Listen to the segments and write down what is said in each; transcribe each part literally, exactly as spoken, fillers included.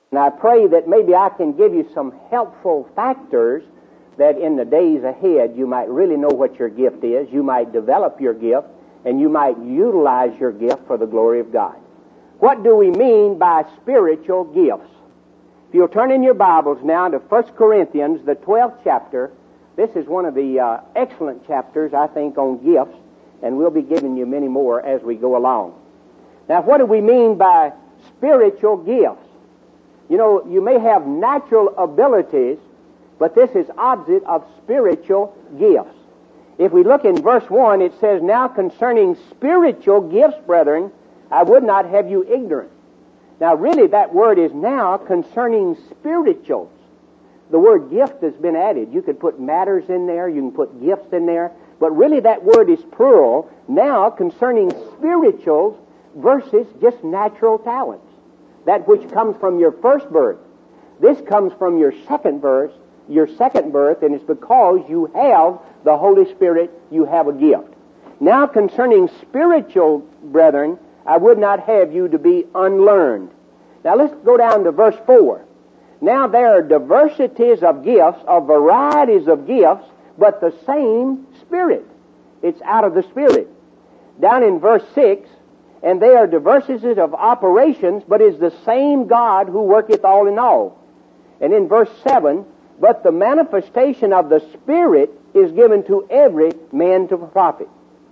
And I pray that maybe I can give you some helpful factors that in the days ahead you might really know what your gift is, you might develop your gift, and you might utilize your gift for the glory of God. What do we mean by spiritual gifts? If you'll turn in your Bibles now to First Corinthians, the twelfth chapter. This is one of the uh, excellent chapters, I think, on gifts, and we'll be giving you many more as we go along. Now, what do we mean by spiritual gifts? You know, you may have natural abilities, but this is opposite of spiritual gifts. If we look in verse one, it says, "Now concerning spiritual gifts, brethren, I would not have you ignorant." Now, really, that word is now concerning spirituals. The word gift has been added. You could put matters in there, you can put gifts in there, but really that word is plural. Now concerning spirituals versus just natural talents. That which comes from your first birth. This comes from your second birth, your second birth, and it's because you have the Holy Spirit, you have a gift. Now concerning spiritual brethren, I would not have you to be unlearned. Now let's go down to verse four. Now there are diversities of gifts, or varieties of gifts, but the same Spirit. It's out of the Spirit. Down in verse six, and they are diversities of operations, but is the same God who worketh all in all. And in verse seven, but the manifestation of the Spirit is given to every man to profit.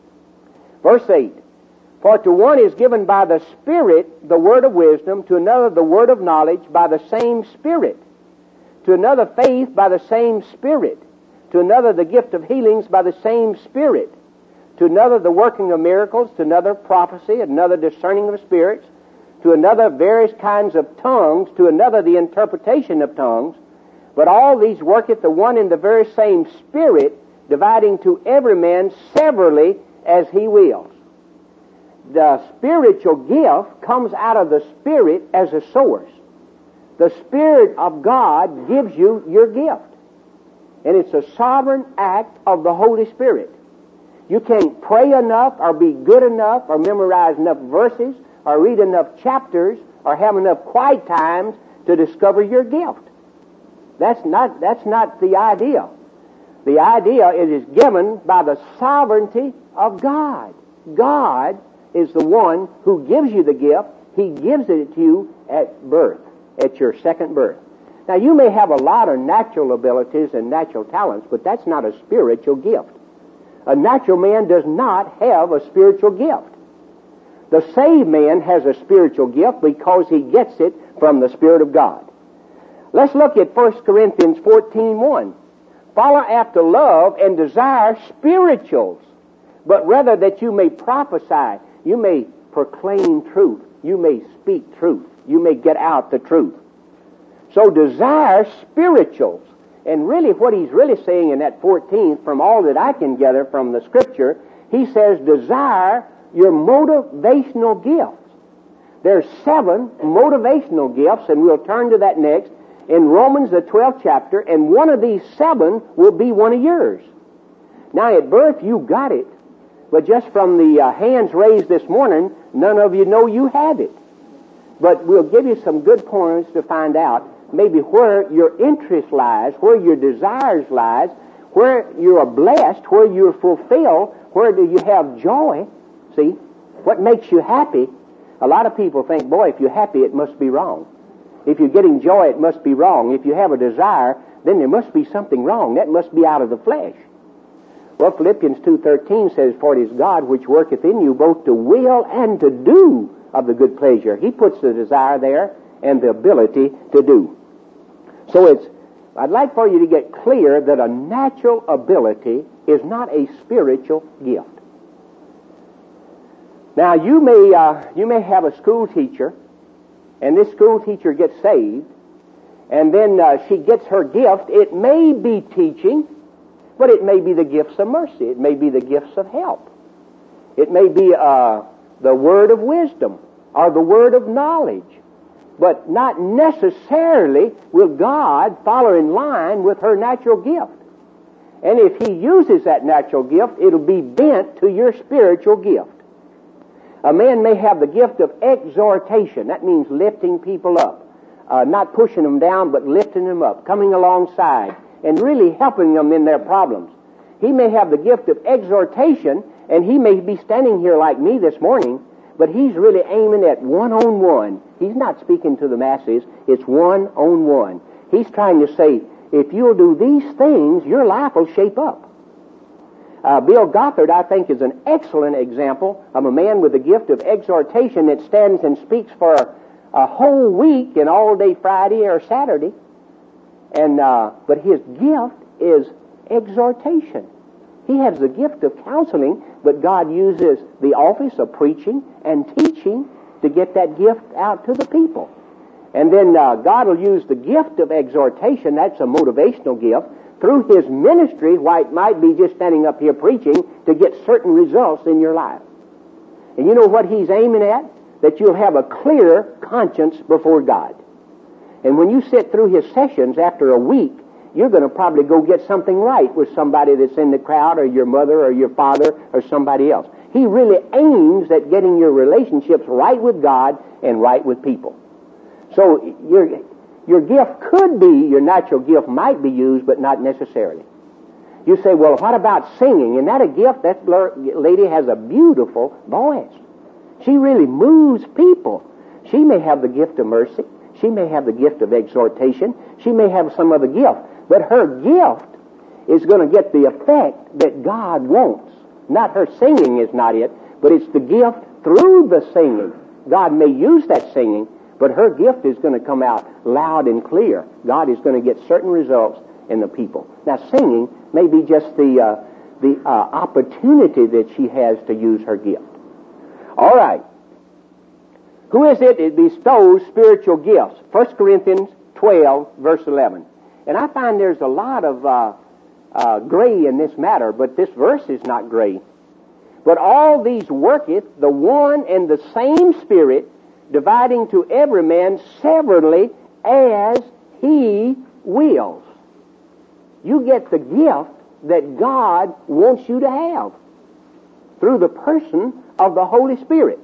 Verse eight, for to one is given by the Spirit the word of wisdom, to another the word of knowledge by the same Spirit, to another faith by the same Spirit, to another the gift of healings by the same Spirit, to another the working of miracles, to another prophecy, another discerning of spirits, to another various kinds of tongues, to another the interpretation of tongues. But all these worketh the one in the very same Spirit, dividing to every man severally as he wills. The spiritual gift comes out of the Spirit as a source. The Spirit of God gives you your gift. And it's a sovereign act of the Holy Spirit. You can't pray enough or be good enough or memorize enough verses or read enough chapters or have enough quiet times to discover your gift. That's not, that's not the idea. The idea is it's given by the sovereignty of God. God is the one who gives you the gift. He gives it to you at birth, at your second birth. Now, you may have a lot of natural abilities and natural talents, but that's not a spiritual gift. A natural man does not have a spiritual gift. The saved man has a spiritual gift because he gets it from the Spirit of God. Let's look at First Corinthians fourteen one. Follow after love and desire spirituals, but rather that you may prophesy, you may proclaim truth, you may speak truth, you may get out the truth. So desire spirituals. And really what he's really saying in that fourteenth, from all that I can gather from the Scripture, he says desire your motivational gifts. There's seven motivational gifts, and we'll turn to that next, in Romans the twelfth chapter, and one of these seven will be one of yours. Now at birth you got it, but just from the uh, hands raised this morning, none of you know you have it. But we'll give you some good points to find out maybe where your interest lies, where your desires lies, where you are blessed, where you're fulfilled, where do you have joy. See, what makes you happy? A lot of people think, boy, if you're happy, it must be wrong. If you're getting joy, it must be wrong. If you have a desire, then there must be something wrong. That must be out of the flesh. Well, Philippians two thirteen says, for it is God which worketh in you both to will and to do of the good pleasure. He puts the desire there and the ability to do. So it's, I'd like for you to get clear that a natural ability is not a spiritual gift. Now, you may, uh, you may have a school teacher, and this school teacher gets saved, and then uh, she gets her gift. It may be teaching, but it may be the gifts of mercy. It may be the gifts of help. It may be uh, the word of wisdom or the word of knowledge. But not necessarily will God follow in line with her natural gift. And if He uses that natural gift, it'll be bent to your spiritual gift. A man may have the gift of exhortation. That means lifting people up. uh, not pushing them down, but lifting them up, coming alongside, and really helping them in their problems. He may have the gift of exhortation, and he may be standing here like me this morning, but he's really aiming at one-on-one. He's not speaking to the masses. It's one-on-one. He's trying to say, if you'll do these things, your life will shape up. Uh, Bill Gothard, I think, is an excellent example of a man with the gift of exhortation that stands and speaks for a whole week and all day Friday or Saturday. And uh, but his gift is exhortation. He has the gift of counseling, but God uses the office of preaching and teaching to get that gift out to the people. And then uh, God will use the gift of exhortation, that's a motivational gift, through his ministry, why it might be just standing up here preaching, to get certain results in your life. And you know what he's aiming at? That you'll have a clear conscience before God. And when you sit through his sessions after a week, you're going to probably go get something right with somebody that's in the crowd, or your mother, or your father, or somebody else. He really aims at getting your relationships right with God and right with people. So your your gift could be, your natural gift might be used, but not necessarily. You say, well, what about singing? Isn't that a gift? That lady has a beautiful voice. She really moves people. She may have the gift of mercy. She may have the gift of exhortation. She may have some other gift. But her gift is going to get the effect that God wants. Not her singing is not it, but it's the gift through the singing. God may use that singing, but her gift is going to come out loud and clear. God is going to get certain results in the people. Now, singing may be just the uh, the uh, opportunity that she has to use her gift. All right. Who is it that bestows spiritual gifts? First Corinthians twelve, verse eleven. And I find there's a lot of uh, uh, gray in this matter, but this verse is not gray. But all these worketh the one and the same Spirit, dividing to every man severally as he wills. You get the gift that God wants you to have through the person of the Holy Spirit,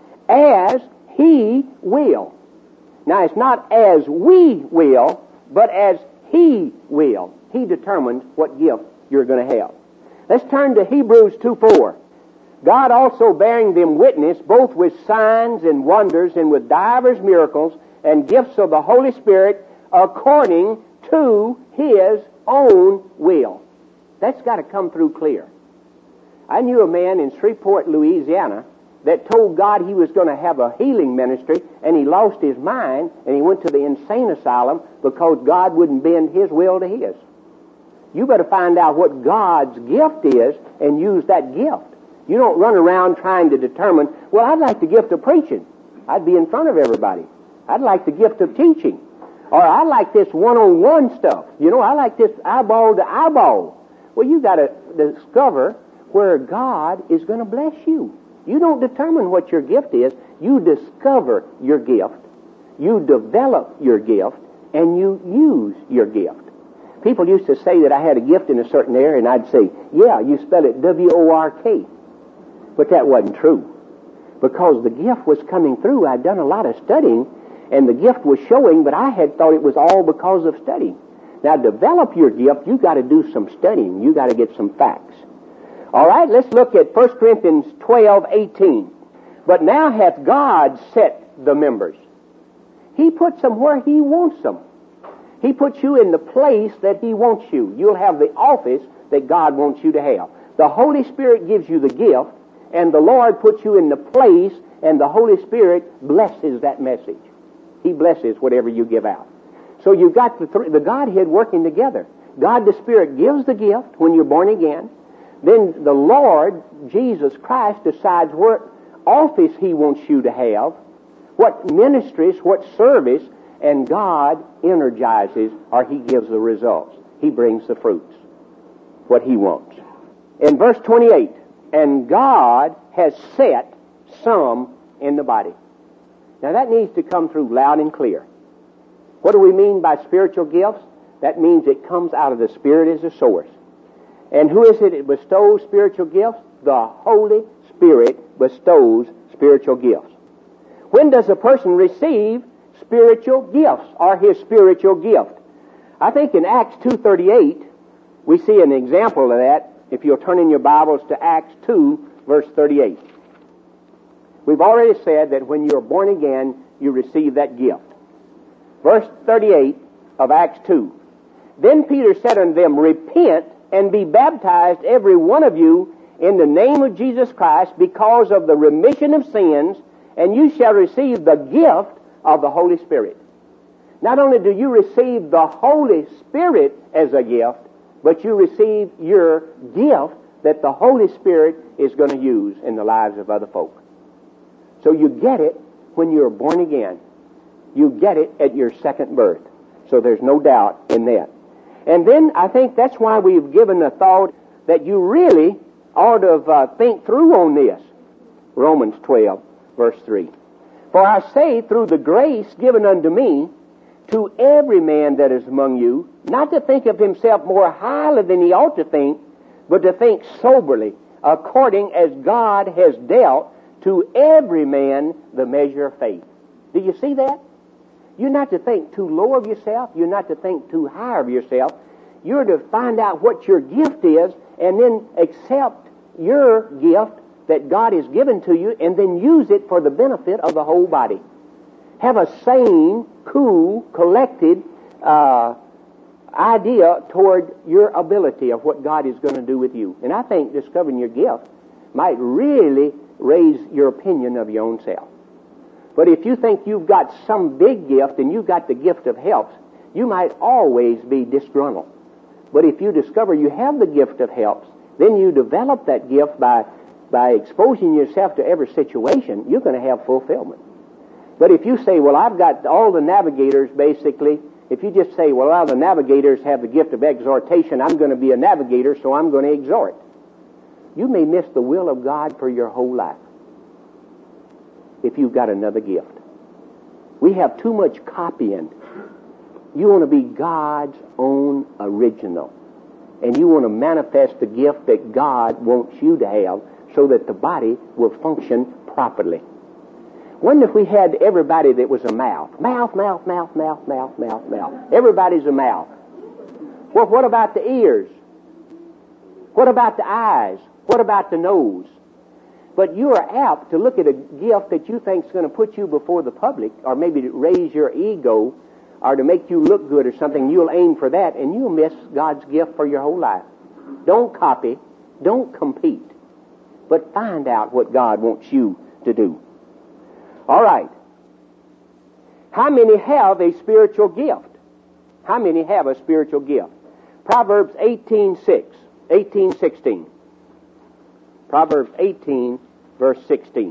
as he will. Now, it's not as we will, but as he will. He determines what gift you're going to have. Let's turn to Hebrews two four. God also bearing them witness, both with signs and wonders, and with divers miracles and gifts of the Holy Spirit, according to his own will. That's got to come through clear. I knew a man in Shreveport, Louisiana, that told God he was going to have a healing ministry, and he lost his mind, and he went to the insane asylum because God wouldn't bend his will to his. You better find out what God's gift is and use that gift. You don't run around trying to determine, well, I'd like the gift of preaching. I'd be in front of everybody. I'd like the gift of teaching. Or I like this one-on-one stuff. You know, I like this eyeball to eyeball. Well, you got to discover where God is going to bless you. You don't determine what your gift is. You discover your gift. You develop your gift, and you use your gift. People used to say that I had a gift in a certain area, and I'd say, yeah, you spell it W O R K. But that wasn't true. Because the gift was coming through. I'd done a lot of studying, and the gift was showing, but I had thought it was all because of studying. Now, develop your gift, you've got to do some studying. You've got to get some facts. All right, let's look at First Corinthians twelve eighteen. But now hath God set the members. He puts them where he wants them. He puts you in the place that he wants you. You'll have the office that God wants you to have. The Holy Spirit gives you the gift, and the Lord puts you in the place, and the Holy Spirit blesses that message. He blesses whatever you give out. So you've got the, th- the Godhead working together. God the Spirit gives the gift when you're born again. Then the Lord, Jesus Christ, decides what office he wants you to have, what ministries, what service, and God energizes, or he gives the results. He brings the fruits, what he wants. In verse twenty-eight, and God has set some in the body. Now that needs to come through loud and clear. What do we mean by spiritual gifts? That means it comes out of the Spirit as a source. And who is it that bestows spiritual gifts? The Holy Spirit bestows spiritual gifts. When does a person receive spiritual gifts, or His spiritual gift. I think in Acts two thirty-eight, we see an example of that, if you'll turn in your Bibles to Acts two, verse thirty-eight. We've already said that when you're born again, you receive that gift. Verse thirty-eight of Acts two. Then Peter said unto them, Repent and be baptized every one of you in the name of Jesus Christ because of the remission of sins, and you shall receive the gift of the Holy Spirit. Not only do you receive the Holy Spirit as a gift, but you receive your gift that the Holy Spirit is going to use in the lives of other folk. So you get it when you're born again. You get it at your second birth. So there's no doubt in that. And then I think that's why we've given the thought that you really ought to uh, think through on this. Romans twelve, verse three. For I say, through the grace given unto me, to every man that is among you, not to think of himself more highly than he ought to think, but to think soberly, according as God has dealt to every man the measure of faith. Do you see that? You're not to think too low of yourself. You're not to think too high of yourself. You're to find out what your gift is and then accept your gift that God has given to you and then use it for the benefit of the whole body. Have a sane, cool, collected uh, idea toward your ability of what God is going to do with you. And I think discovering your gift might really raise your opinion of your own self. But if you think you've got some big gift and you've got the gift of helps, you might always be disgruntled. But if you discover you have the gift of helps, then you develop that gift by, by exposing yourself to every situation, you're going to have fulfillment. But if you say, well, I've got all the navigators, basically, if you just say, well, all the navigators have the gift of exhortation, I'm going to be a navigator, so I'm going to exhort, you may miss the will of God for your whole life if you've got another gift. We have too much copying. You want to be God's own original. And you want to manifest the gift that God wants you to have so that the body will function properly. Wonder if we had everybody that was a mouth. Mouth, mouth, mouth, mouth, mouth, mouth, mouth. Everybody's a mouth. Well, what about the ears? What about the eyes? What about the nose? But you are apt to look at a gift that you think is going to put you before the public, or maybe to raise your ego, or to make you look good or something. You'll aim for that, and you'll miss God's gift for your whole life. Don't copy. Don't compete. But find out what God wants you to do. All right. How many have a spiritual gift? How many have a spiritual gift? Proverbs eighteen six, eighteen sixteen. Proverbs eighteen, verse sixteen.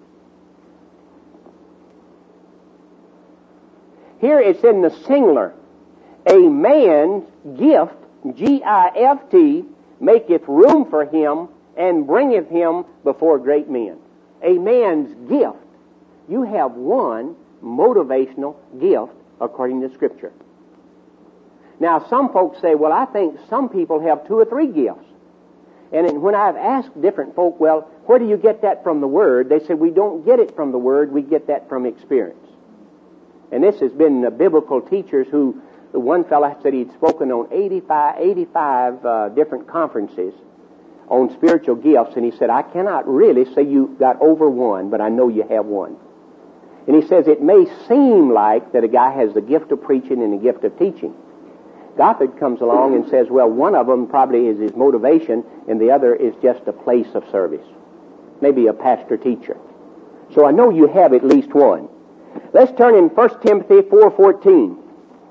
Here it's in the singular. A man's gift, G I F T, maketh room for him and bringeth him before great men. A man's gift. You have one motivational gift according to Scripture. Now, some folks say, well, I think some people have two or three gifts. And when I've asked different folk, well, where do you get that from the Word? They say, we don't get it from the Word, we get that from experience. And this has been uh, biblical teachers who, the one fellow said he'd spoken on eighty-five, eighty-five uh, different conferences on spiritual gifts, and he said, I cannot really say you got over one, but I know you have one. And he says, it may seem like that a guy has the gift of preaching and the gift of teaching. Gothard comes along and says, well, one of them probably is his motivation, and the other is just a place of service. Maybe a pastor-teacher. So I know you have at least one. Let's turn in First Timothy four fourteen.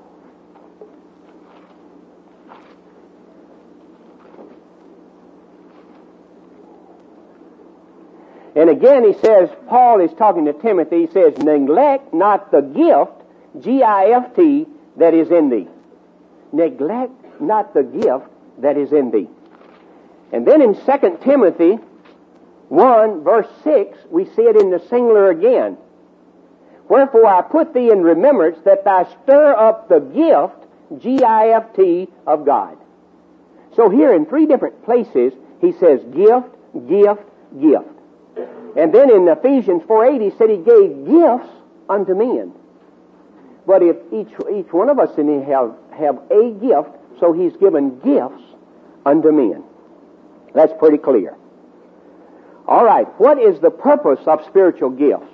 And again he says, Paul is talking to Timothy, he says, neglect not the gift, G I F T, that is in thee. Neglect not the gift that is in thee. And then in Second Timothy one, verse six, we see it in the singular again. Wherefore I put thee in remembrance that thou stir up the gift, G I F T, of God. So here in three different places, he says gift, gift, gift. And then in Ephesians four eight, he said he gave gifts unto men. But if each each one of us in here have, have a gift, so He's given gifts unto men. That's pretty clear. All right, what is the purpose of spiritual gifts?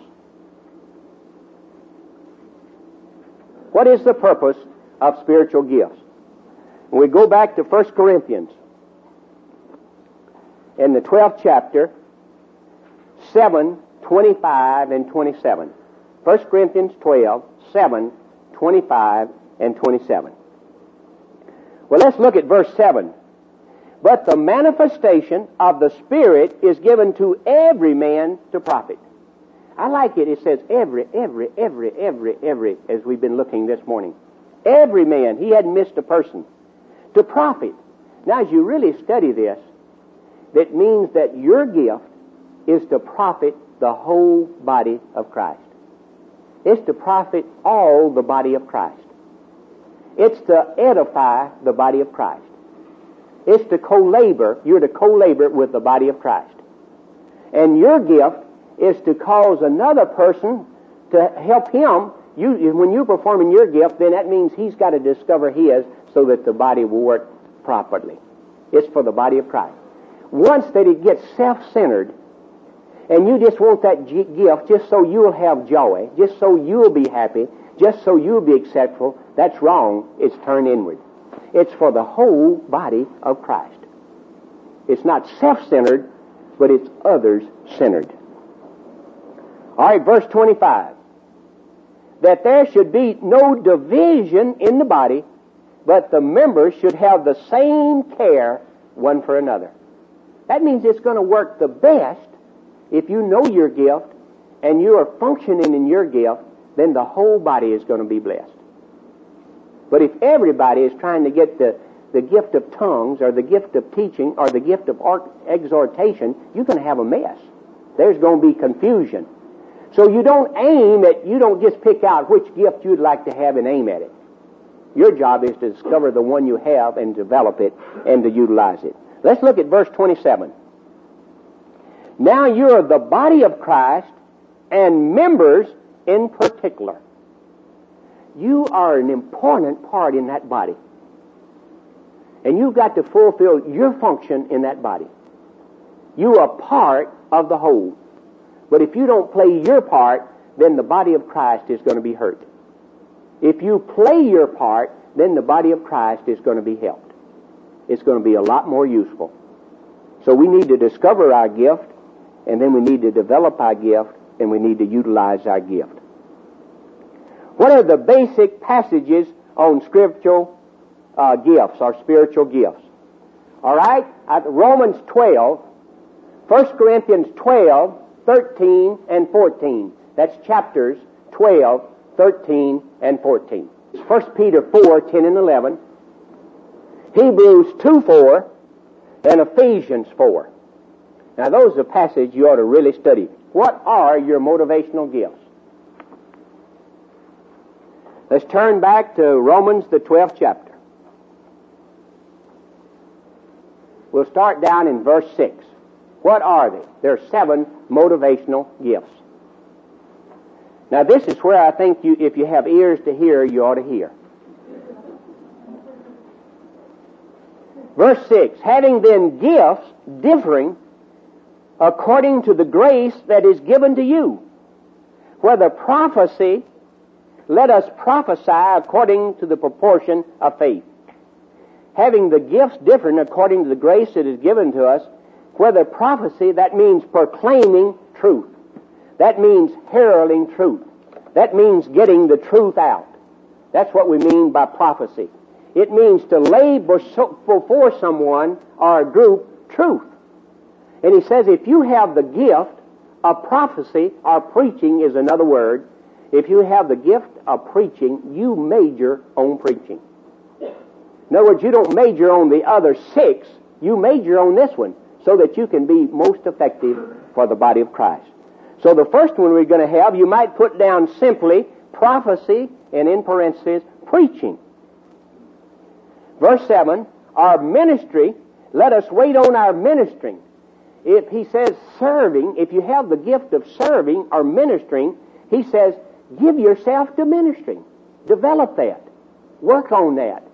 What is the purpose of spiritual gifts? When we go back to First Corinthians, in the twelfth chapter, seven, twenty-five, and twenty-seven. First Corinthians twelve, seven, twenty-five, and twenty-seven. Well, let's look at verse seven. But the manifestation of the Spirit is given to every man to profit. I like it. It says every, every, every, every, every, as we've been looking this morning. Every man. He hadn't missed a person. To profit. Now, as you really study this, that means that your gift is to profit the whole body of Christ. It's to profit all the body of Christ. It's to edify the body of Christ. It's to co-labor. You're to co-labor with the body of Christ. And your gift is to cause another person to help him. You, when you're performing your gift, then that means he's got to discover his so that the body will work properly. It's for the body of Christ. Once that it gets self-centered, and you just want that g- gift just so you'll have joy, just so you'll be happy, just so you'll be acceptable, that's wrong. It's turned inward. It's for the whole body of Christ. It's not self-centered, but it's others-centered. All right, verse twenty-five. That there should be no division in the body, but the members should have the same care one for another. That means it's going to work the best if you know your gift and you are functioning in your gift, then the whole body is going to be blessed. But if everybody is trying to get the, the gift of tongues or the gift of teaching or the gift of exhortation, you're going to have a mess. There's going to be confusion. So you don't aim at, you don't just pick out which gift you'd like to have and aim at it. Your job is to discover the one you have and develop it and to utilize it. Let's look at verse twenty-seven. Now you're the body of Christ and members in particular. You are an important part in that body. And you've got to fulfill your function in that body. You are part of the whole. But if you don't play your part, then the body of Christ is going to be hurt. If you play your part, then the body of Christ is going to be helped. It's going to be a lot more useful. So we need to discover our gift, and then we need to develop our gift, and we need to utilize our gift. What are the basic passages on spiritual uh, gifts or spiritual gifts? All right? At Romans twelve, First Corinthians twelve, thirteen, and fourteen. That's chapters twelve, thirteen, and fourteen. First Peter four, ten, and eleven. Hebrews two, four, and Ephesians four. Now those are passages you ought to really study. What are your motivational gifts? Let's turn back to Romans, the twelfth chapter. We'll start down in verse six. What are they? There are seven motivational gifts. Now this is where I think you, if you have ears to hear, you ought to hear. Verse six, having then gifts differing according to the grace that is given to you, whether prophecy, let us prophesy according to the proportion of faith. Having the gifts different according to the grace that is given to us, whether prophecy, that means proclaiming truth. That means heralding truth. That means getting the truth out. That's what we mean by prophecy. It means to lay before someone or a group truth. And he says if you have the gift of prophecy, or preaching is another word, if you have the gift of preaching, you major on preaching. In other words, you don't major on the other six, you major on this one so that you can be most effective for the body of Christ. So the first one we're going to have, you might put down simply prophecy and in parentheses preaching. Verse seven, our ministry, let us wait on our ministering. If he says serving, if you have the gift of serving or ministering, he says give yourself to ministering. Develop that. Work on that.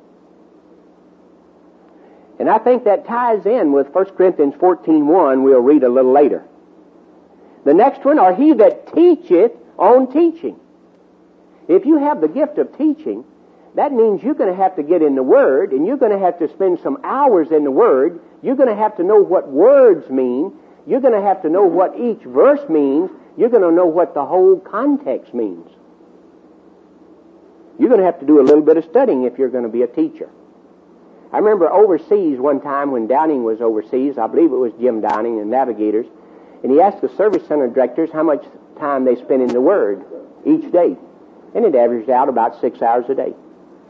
And I think that ties in with First Corinthians fourteen one, we'll read a little later. The next one, or he that teacheth on teaching. If you have the gift of teaching, that means you're going to have to get in the Word, and you're going to have to spend some hours in the Word. You're going to have to know what words mean. You're going to have to know what each verse means. You're going to know what the whole context means. You're going to have to do a little bit of studying if you're going to be a teacher. I remember overseas one time when Downing was overseas, I believe it was Jim Downing and Navigators, and he asked the service center directors how much time they spent in the Word each day. And it averaged out about six hours a day.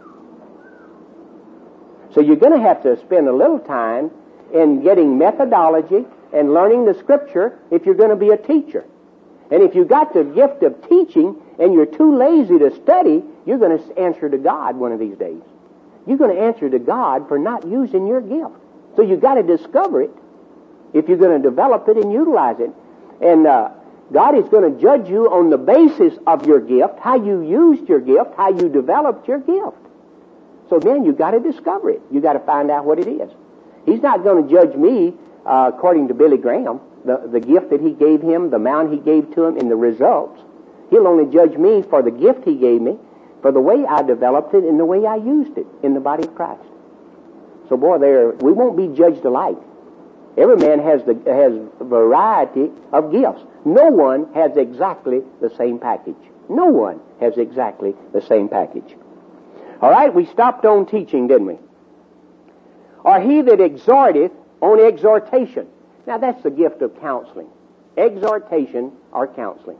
So you're going to have to spend a little time in getting methodology and learning the Scripture if you're going to be a teacher. And if you've got the gift of teaching and you're too lazy to study, you're going to answer to God one of these days. You're going to answer to God for not using your gift. So you've got to discover it if you're going to develop it and utilize it. And uh, God is going to judge you on the basis of your gift, how you used your gift, how you developed your gift. So then you've got to discover it. You've got to find out what it is. He's not going to judge me uh, according to Billy Graham, the, the gift that he gave him, the amount he gave to him, and the results. He'll only judge me for the gift he gave me, for the way I developed it and the way I used it in the body of Christ. So boy, there we won't be judged alike. Every man has the has a variety of gifts. No one has exactly the same package. No one has exactly the same package. All right, we stopped on teaching, didn't we? Or he that exhorteth on exhortation. Now that's the gift of counseling. Exhortation or counseling.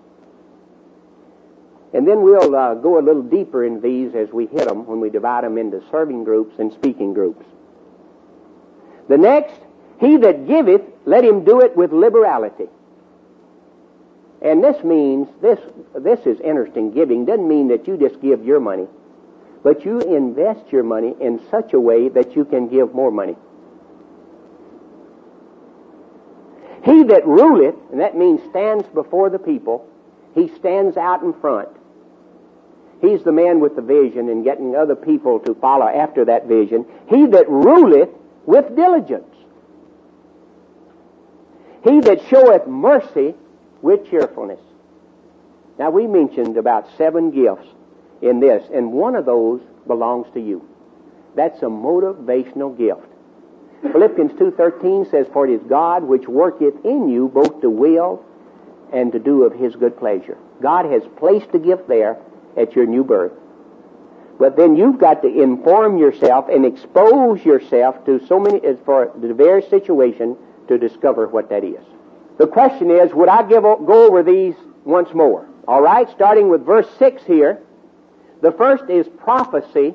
And then we'll uh, go a little deeper in these as we hit them when we divide them into serving groups and speaking groups. The next, he that giveth, let him do it with liberality. And this means, this, this is interesting, giving doesn't mean that you just give your money, but you invest your money in such a way that you can give more money. He that ruleth, and that means stands before the people, he stands out in front. He's the man with the vision and getting other people to follow after that vision. He that ruleth with diligence. He that showeth mercy with cheerfulness. Now we mentioned about seven gifts in this, and one of those belongs to you. That's a motivational gift. Philippians two thirteen says, for it is God which worketh in you both to will and to do of His good pleasure. God has placed the gift there at your new birth. But then you've got to inform yourself and expose yourself to so many, for the various situation to discover what that is. The question is, would I give, go over these once more? All right, starting with verse six here. The first is prophecy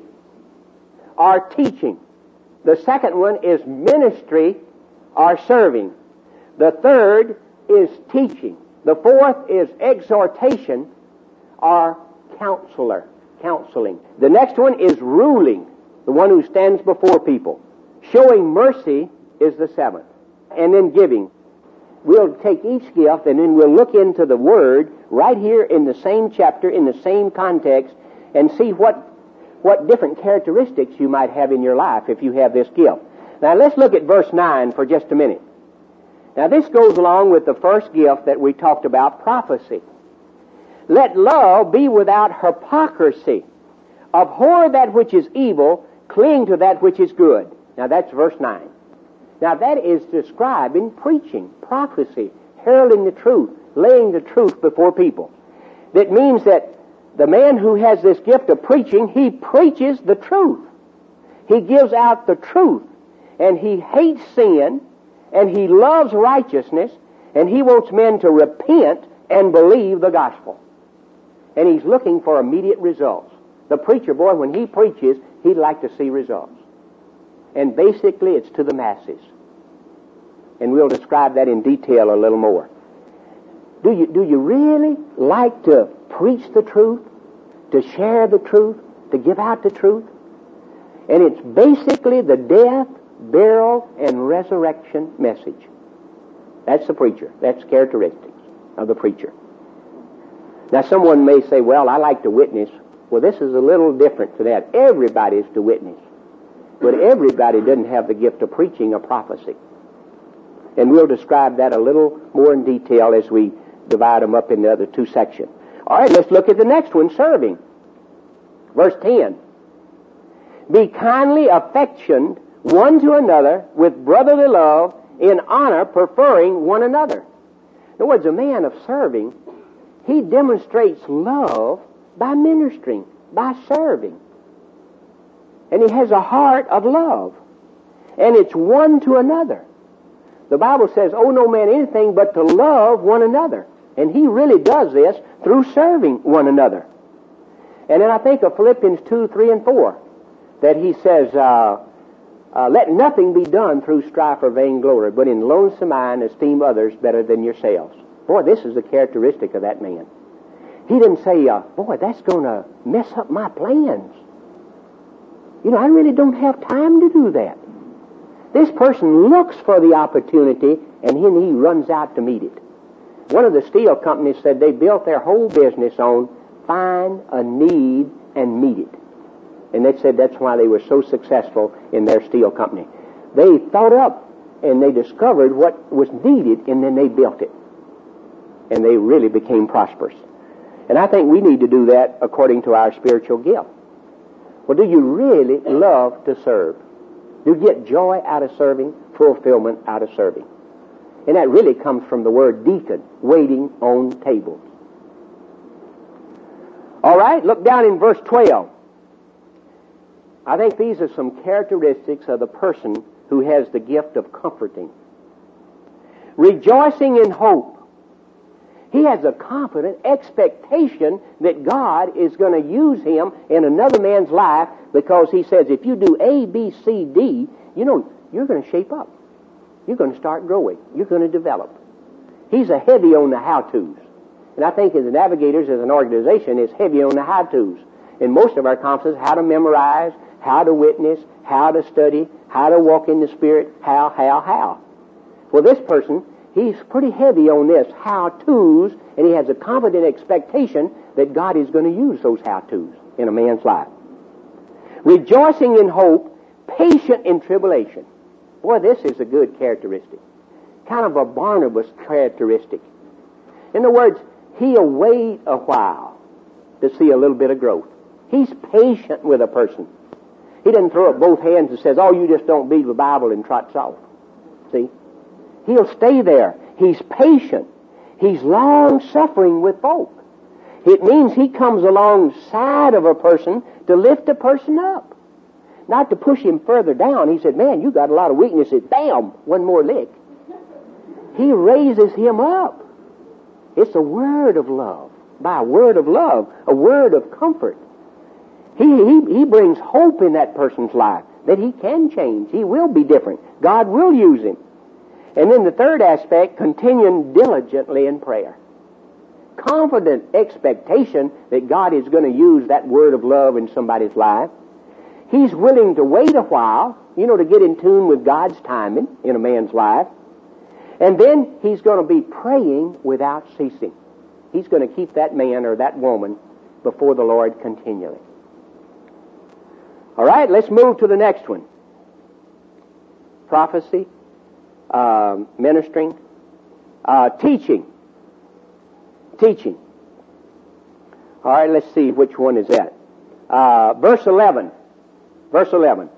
or teaching. The second one is ministry or serving. The third is teaching. The fourth is exhortation or counselor, counseling. The next one is ruling, the one who stands before people. Showing mercy is the seventh. And then giving. We'll take each gift and then we'll look into the Word right here in the same chapter, in the same context, and see what what different characteristics you might have in your life if you have this gift. Now let's look at verse nine for just a minute. Now this goes along with the first gift that we talked about, prophecy. Let love be without hypocrisy. Abhor that which is evil, cling to that which is good. Now that's verse nine. Now that is describing preaching, prophecy, heralding the truth, laying the truth before people. That means that the man who has this gift of preaching, he preaches the truth. He gives out the truth. And he hates sin, and he loves righteousness, and he wants men to repent and believe the gospel. And he's looking for immediate results. The preacher, boy, when he preaches, he'd like to see results. And basically, it's to the masses. And we'll describe that in detail a little more. Do you, do you really like to preach the truth? To share the truth? To give out the truth? And it's basically the death, burial, and resurrection message. That's the preacher. That's characteristics of the preacher. Now someone may say, well, I like to witness. Well, this is a little different to that. Everybody is to witness. But everybody doesn't have the gift of preaching or prophecy. And we'll describe that a little more in detail as we divide them up in the other two sections. All right, let's look at the next one, serving. Verse ten. Be kindly affectioned one to another with brotherly love, in honor preferring one another. In other words, a man of serving, he demonstrates love by ministering, by serving. And he has a heart of love. And it's one to another. The Bible says, owe no man anything but to love one another. And he really does this through serving one another. And then I think of Philippians two, three, and four, that he says, uh, uh, let nothing be done through strife or vainglory, but in lonesome mind esteem others better than yourselves. Boy, this is the characteristic of that man. He didn't say, uh, boy, that's going to mess up my plans. You know, I really don't have time to do that. This person looks for the opportunity, and then he runs out to meet it. One of the steel companies said they built their whole business on find a need and meet it. And they said that's why they were so successful in their steel company. They thought up and they discovered what was needed, and then they built it. And they really became prosperous. And I think we need to do that according to our spiritual gift. Well, do you really love to serve? Do you get joy out of serving, fulfillment out of serving? And that really comes from the word deacon, waiting on tables. All right, look down in verse twelve. I think these are some characteristics of the person who has the gift of comforting. Rejoicing in hope. He has a confident expectation that God is going to use him in another man's life, because he says, if you do A, B, C, D, you know, you're going to shape up. You're going to start growing. You're going to develop. He's a heavy on the how-tos. And I think as the Navigators, as an organization, is heavy on the how-tos. In most of our conferences, how to memorize, how to witness, how to study, how to walk in the Spirit, how, how, how. Well, this person, he's pretty heavy on this how-tos, and he has a confident expectation that God is going to use those how-tos in a man's life. Rejoicing in hope, patient in tribulation. Boy, this is a good characteristic. Kind of a Barnabas characteristic. In other words, he'll wait a while to see a little bit of growth. He's patient with a person. He doesn't throw up both hands and says, oh, you just don't read the Bible and trots off. See? He'll stay there. He's patient. He's long-suffering with folk. It means he comes alongside of a person to lift a person up. Not to push him further down. He said, man, you got a lot of weaknesses. Bam! One more lick. He raises him up. It's a word of love. By a word of love, a word of comfort. He, he, he brings hope in that person's life that he can change. He will be different. God will use him. And then the third aspect, continuing diligently in prayer. Confident expectation that God is going to use that word of love in somebody's life. He's willing to wait a while, you know, to get in tune with God's timing in a man's life. And then he's going to be praying without ceasing. He's going to keep that man or that woman before the Lord continually. All right, let's move to the next one. Prophecy, uh, ministering, uh, teaching. Teaching. All right, let's see which one is that. Uh, verse eleven. Verse eleven.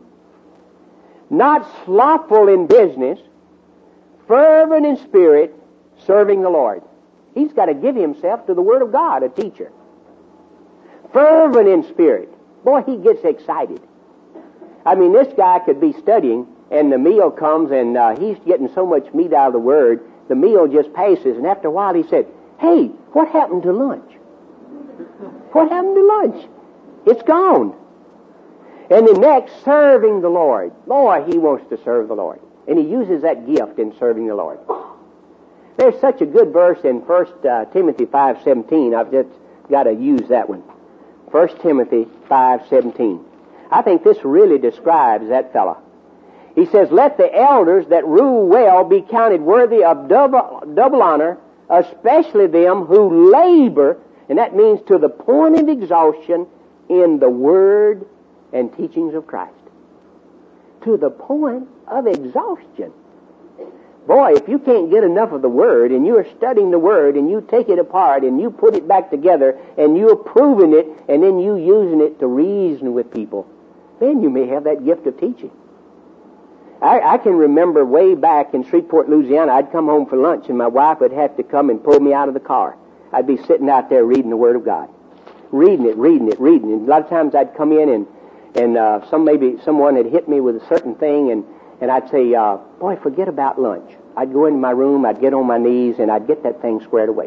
Not slothful in business, fervent in spirit, serving the Lord. He's got to give himself to the Word of God, a teacher. Fervent in spirit. Boy, he gets excited. I mean, this guy could be studying, and the meal comes, and uh, he's getting so much meat out of the Word, the meal just passes, and after a while he said, hey, what happened to lunch? What happened to lunch? It's gone. And the next, serving the Lord. Boy, he wants to serve the Lord. And he uses that gift in serving the Lord. There's such a good verse in First Timothy five seventeen. I've just got to use that one. First Timothy five seventeen. I think this really describes that fella. He says, let the elders that rule well be counted worthy of double, double honor, especially them who labor And that means to the point of exhaustion in the Word and teachings of Christ. To the point of exhaustion. Boy, if you can't get enough of the Word, and you are studying the Word, and you take it apart, and you put it back together, and you are proving it, and then you using it to reason with people, then you may have that gift of teaching. I, I can remember way back in Shreveport, Louisiana, I'd come home for lunch, and my wife would have to come and pull me out of the car. I'd be sitting out there reading the Word of God. Reading it, reading it, reading it. And a lot of times I'd come in, and, and uh, some maybe someone had hit me with a certain thing, and And I'd say, uh, boy, forget about lunch. I'd go into my room, I'd get on my knees, and I'd get that thing squared away.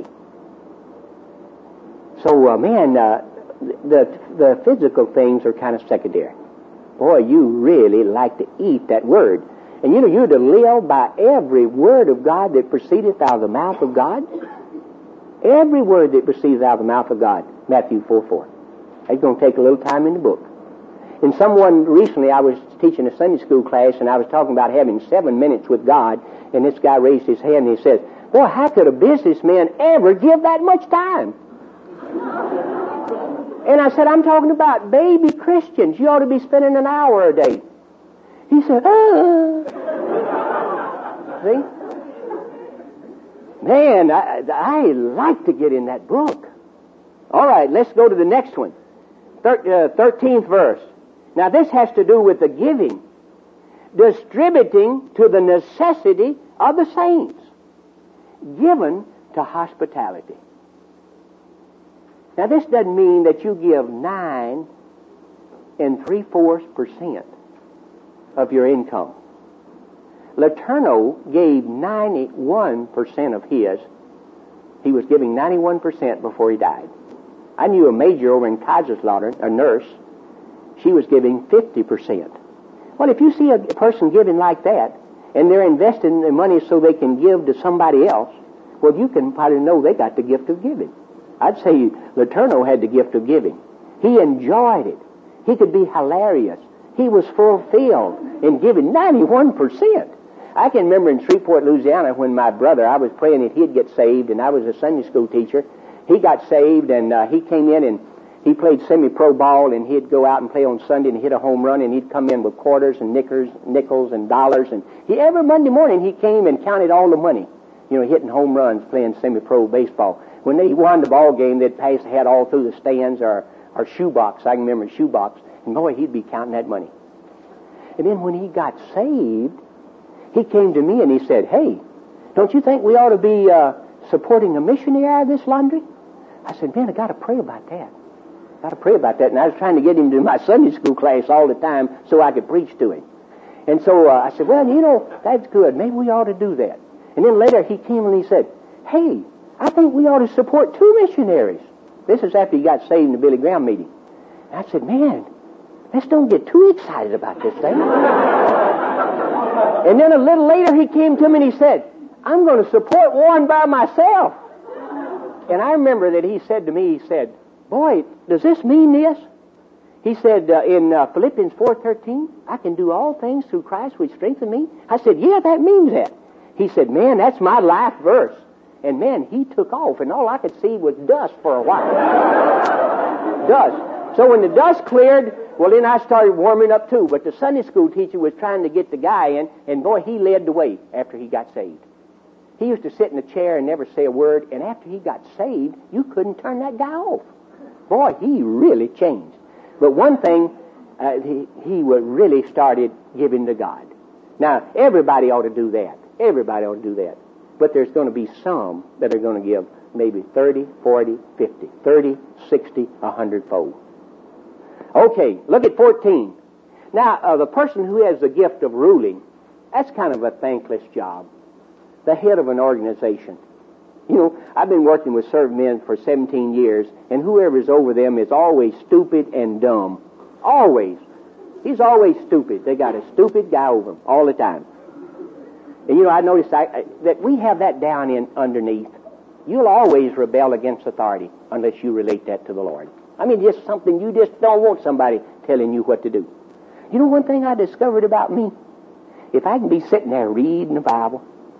So, uh, man, uh, the the physical things are kind of secondary. Boy, you really like to eat that Word. And you know, you're to live by every word of God that proceedeth out of the mouth of God. Every word that proceedeth out of the mouth of God. Matthew four four. It's going to take a little time in the book. And someone recently, I was teaching a Sunday school class, and I was talking about having seven minutes with God, and this guy raised his hand and he says, boy, how could a businessman ever give that much time? And I said, I'm talking about baby Christians. You ought to be spending an hour a day. He said, ah. See? Man, I, I like to get in that book. All right, let's go to the next one. Thir- uh, thirteenth verse. Now, this has to do with the giving. Distributing to the necessity of the saints. Given to hospitality. Now, this doesn't mean that you give nine and three-fourths percent of your income. Letourneau gave ninety-one percent of his. He was giving ninety-one percent before he died. I knew a major over in Kaiserslautern, a nurse. She was giving fifty percent. Well, if you see a person giving like that, and they're investing their money so they can give to somebody else, well, you can probably know they got the gift of giving. I'd say Letourneau had the gift of giving. He enjoyed it. He could be hilarious. He was fulfilled in giving ninety-one percent. I can remember in Shreveport, Louisiana, when my brother, I was praying that he'd get saved, and I was a Sunday school teacher. He got saved, and uh, he came in and he played semi-pro ball, and he'd go out and play on Sunday and hit a home run, and he'd come in with quarters and nickers, nickels and dollars. And he, every Monday morning he came and counted all the money, you know, hitting home runs, playing semi-pro baseball. When they won the ball game, they'd pass the hat all through the stands or, or shoebox. I can remember shoebox. And boy, he'd be counting that money. And then when he got saved, he came to me and he said, hey, don't you think we ought to be uh, supporting a missionary out of this laundry? I said, man, I got to pray about that. Got to pray about that. And I was trying to get him to my Sunday school class all the time so I could preach to him. And so uh, I said, well, you know, that's good. Maybe we ought to do that. And then later he came and he said, hey, I think we ought to support two missionaries. This is after he got saved in the Billy Graham meeting. And I said, man, let's don't get too excited about this thing. And then a little later he came to me and he said, I'm going to support one by myself. And I remember that he said to me, he said, boy, does this mean this? He said uh, in uh, Philippians four thirteen, I can do all things through Christ which strengthen me. I said, yeah, that means that. He said, man, that's my life verse. And man, he took off, and all I could see was dust for a while. Dust. So when the dust cleared, well, then I started warming up too. But the Sunday school teacher was trying to get the guy in, and boy, he led the way after he got saved. He used to sit in a chair and never say a word, and after he got saved, you couldn't turn that guy off. Boy, he really changed. But one thing, uh, he, he really started giving to God. Now, everybody ought to do that. Everybody ought to do that. But there's going to be some that are going to give maybe thirty, forty, fifty, thirty, sixty, one hundred fold. Okay, look at fourteen. Now, uh, the person who has the gift of ruling, that's kind of a thankless job. The head of an organization. You know, I've been working with servicemen for seventeen years, and whoever's over them is always stupid and dumb. Always. He's always stupid. They got a stupid guy over them all the time. And you know, I noticed I, I, that we have that down in underneath. You'll always rebel against authority unless you relate that to the Lord. I mean, just something you just don't want somebody telling you what to do. You know one thing I discovered about me? If I can be sitting there reading the Bible,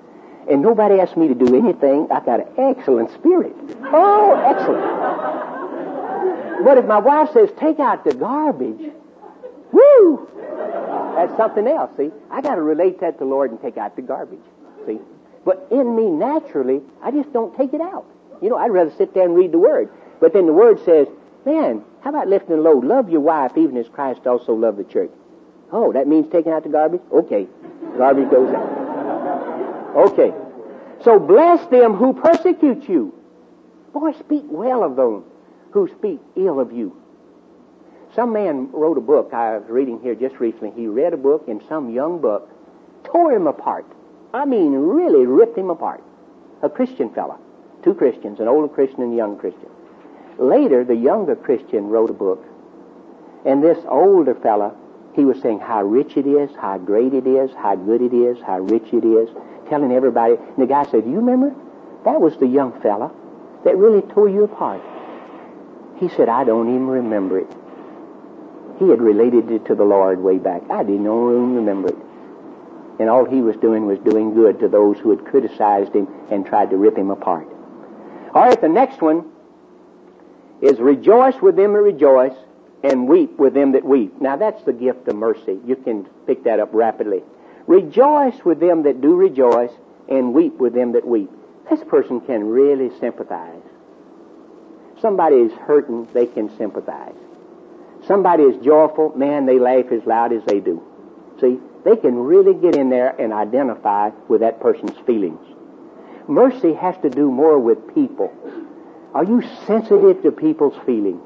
and nobody asked me to do anything, I got an excellent spirit. Oh, excellent. But if my wife says, take out the garbage, woo! That's something else, see? I got to relate that to the Lord and take out the garbage, see? But in me, naturally, I just don't take it out. You know, I'd rather sit there and read the Word. But then the Word says, man, how about lifting the load? Love your wife even as Christ also loved the church. Oh, that means taking out the garbage? Okay. Garbage goes out. Okay. So bless them who persecute you. Boy, speak well of them who speak ill of you. Some man wrote a book I was reading here just recently. He read a book, and some young buck tore him apart. I mean, really ripped him apart. A Christian fella. Two Christians, an older Christian and a young Christian. Later, the younger Christian wrote a book, and this older fella, he was saying how rich it is, how great it is, how good it is, how rich it is, telling everybody. And the guy said, you remember? That was the young fella that really tore you apart. He said, I don't even remember it. He had related it to the Lord way back. I didn't even remember it. And all he was doing was doing good to those who had criticized him and tried to rip him apart. All right, the next one is rejoice with them that rejoice and weep with them that weep. Now that's the gift of mercy. You can pick that up rapidly. Rejoice with them that do rejoice and weep with them that weep. This person can really sympathize. Somebody is hurting, they can sympathize. Somebody is joyful, man, they laugh as loud as they do. See, they can really get in there and identify with that person's feelings. Mercy has to do more with people. Are you sensitive to people's feelings?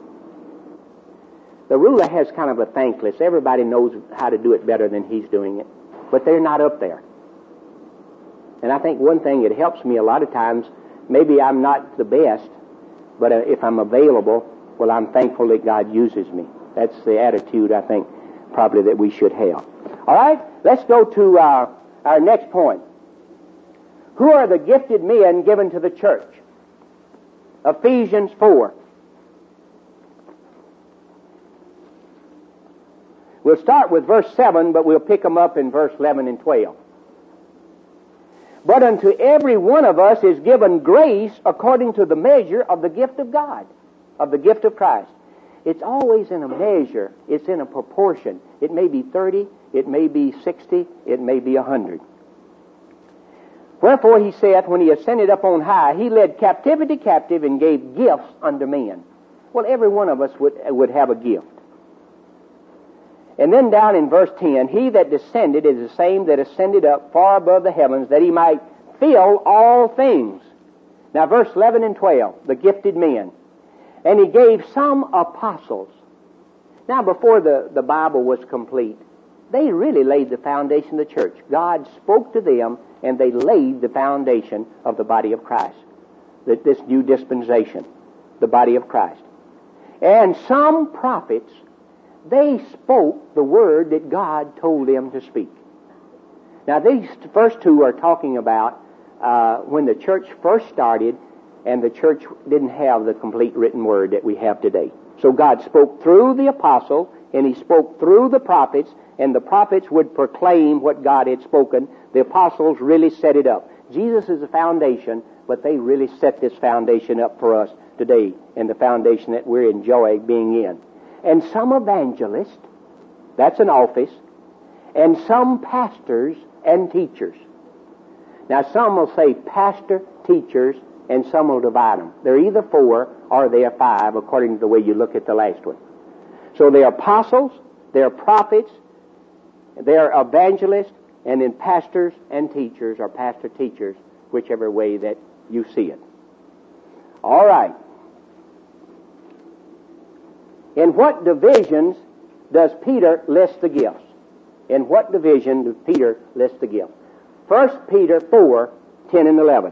The ruler has kind of a thankless. Everybody knows how to do it better than he's doing it. But they're not up there. And I think one thing that helps me a lot of times, maybe I'm not the best, but uh, if I'm available, well, I'm thankful that God uses me. That's the attitude, I think, probably that we should have. All right, let's go to uh, our next point. Who are the gifted men given to the church? Ephesians four. We'll start with verse seven, but we'll pick them up in verse eleven and twelve. But unto every one of us is given grace according to the measure of the gift of God, of the gift of Christ. It's always in a measure. It's in a proportion. It may be thirty, it may be sixty, it may be a hundred. Wherefore he saith, when he ascended up on high, he led captivity captive and gave gifts unto men. Well, every one of us would, would have a gift. And then down in verse ten, he that descended is the same that ascended up far above the heavens, that he might fill all things. Now verse eleven and twelve, the gifted men. And he gave some apostles. Now before the, the Bible was complete, they really laid the foundation of the church. God spoke to them, and they laid the foundation of the body of Christ. This new dispensation, the body of Christ. And some prophets, they spoke the word that God told them to speak. Now these first two are talking about uh, when the church first started, and the church didn't have the complete written word that we have today. So God spoke through the apostles, and he spoke through the prophets, and the prophets would proclaim what God had spoken. The apostles really set it up. Jesus is the foundation, but they really set this foundation up for us today, and the foundation that we're enjoying being in. And some evangelists, that's an office, and some pastors and teachers. Now some will say pastor, teachers, and some will divide them. They're either four or they're five, according to the way you look at the last one. So they're apostles, they're prophets, they're evangelists, and then pastors and teachers, or pastor teachers, whichever way that you see it. All right. In what divisions does Peter list the gifts? In what division does Peter list the gifts? First Peter four, ten and eleven.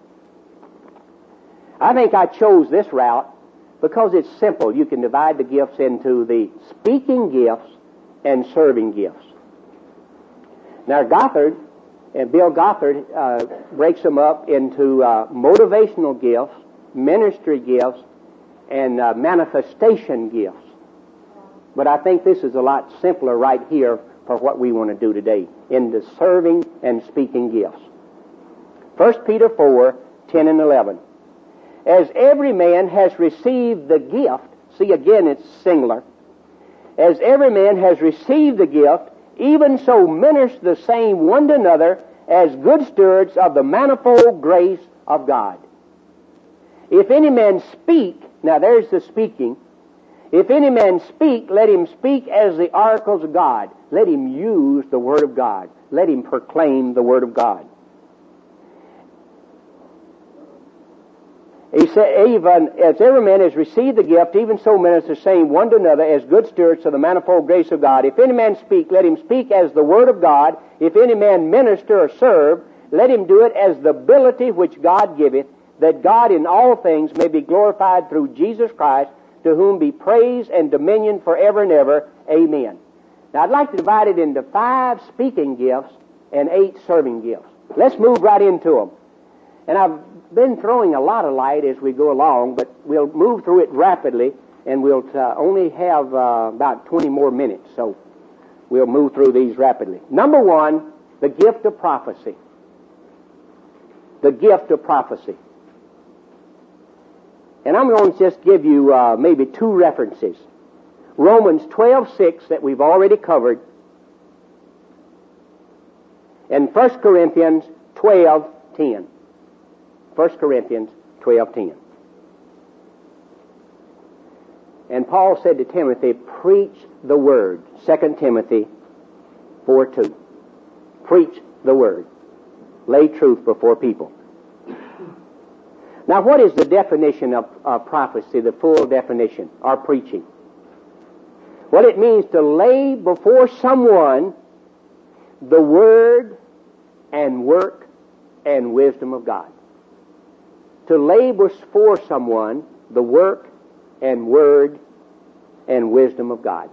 I think I chose this route because it's simple. You can divide the gifts into the speaking gifts and serving gifts. Now Gothard, and Bill Gothard uh, breaks them up into uh, motivational gifts, ministry gifts, and uh, manifestation gifts. But I think this is a lot simpler right here for what we want to do today, in the serving and speaking gifts. First Peter four, ten and eleven. As every man has received the gift, see again it's singular, as every man has received the gift, even so minister the same one to another as good stewards of the manifold grace of God. If any man speak, now there's the speaking, if any man speak, let him speak as the oracles of God. Let him use the Word of God. Let him proclaim the Word of God. He said, even as every man has received the gift, even so minister the same one to another as good stewards of the manifold grace of God. If any man speak, let him speak as the Word of God. If any man minister or serve, let him do it as the ability which God giveth, that God in all things may be glorified through Jesus Christ, to whom be praise and dominion forever and ever. Amen. Now I'd like to divide it into five speaking gifts and eight serving gifts. Let's move right into them. And I've been throwing a lot of light as we go along, but we'll move through it rapidly, and we'll uh, only have uh, about twenty more minutes, so we'll move through these rapidly. Number one, the gift of prophecy. The gift of prophecy. And I'm going to just give you uh, maybe two references. Romans twelve six that we've already covered, and First Corinthians twelve ten. First Corinthians twelve ten. And Paul said to Timothy, preach the Word. Second Timothy four two. Preach the Word. Lay truth before people. Now, what is the definition of uh, prophecy, the full definition, or preaching? Well, it means to lay before someone the Word and work and wisdom of God. To lay before someone the work and word and wisdom of God.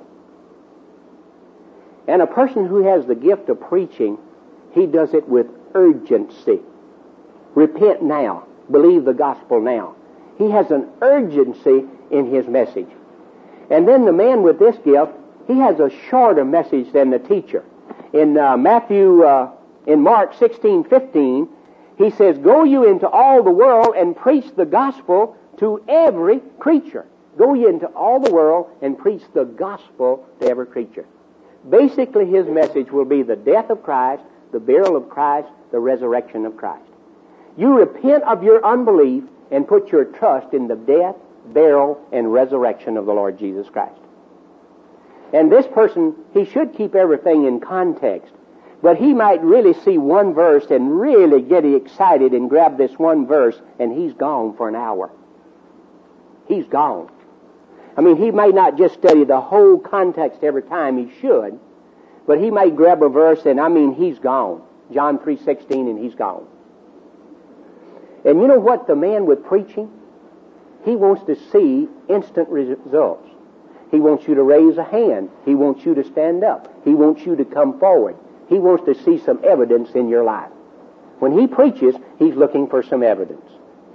And a person who has the gift of preaching, he does it with urgency. Repent now. Believe the gospel now. He has an urgency in his message. And then the man with this gift, he has a shorter message than the teacher. In uh, Matthew, uh, in Mark sixteen fifteen, he says, go you into all the world and preach the gospel to every creature. Go ye into all the world and preach the gospel to every creature. Basically, his message will be the death of Christ, the burial of Christ, the resurrection of Christ. You repent of your unbelief and put your trust in the death, burial, and resurrection of the Lord Jesus Christ. And this person, he should keep everything in context, but he might really see one verse and really get excited and grab this one verse, and he's gone for an hour. He's gone. I mean, he may not just study the whole context every time, he should, but he may grab a verse and, I mean, he's gone. John three sixteen, and he's gone. And you know what the man with preaching? He wants to see instant results. He wants you to raise a hand. He wants you to stand up. He wants you to come forward. He wants to see some evidence in your life. When he preaches, he's looking for some evidence.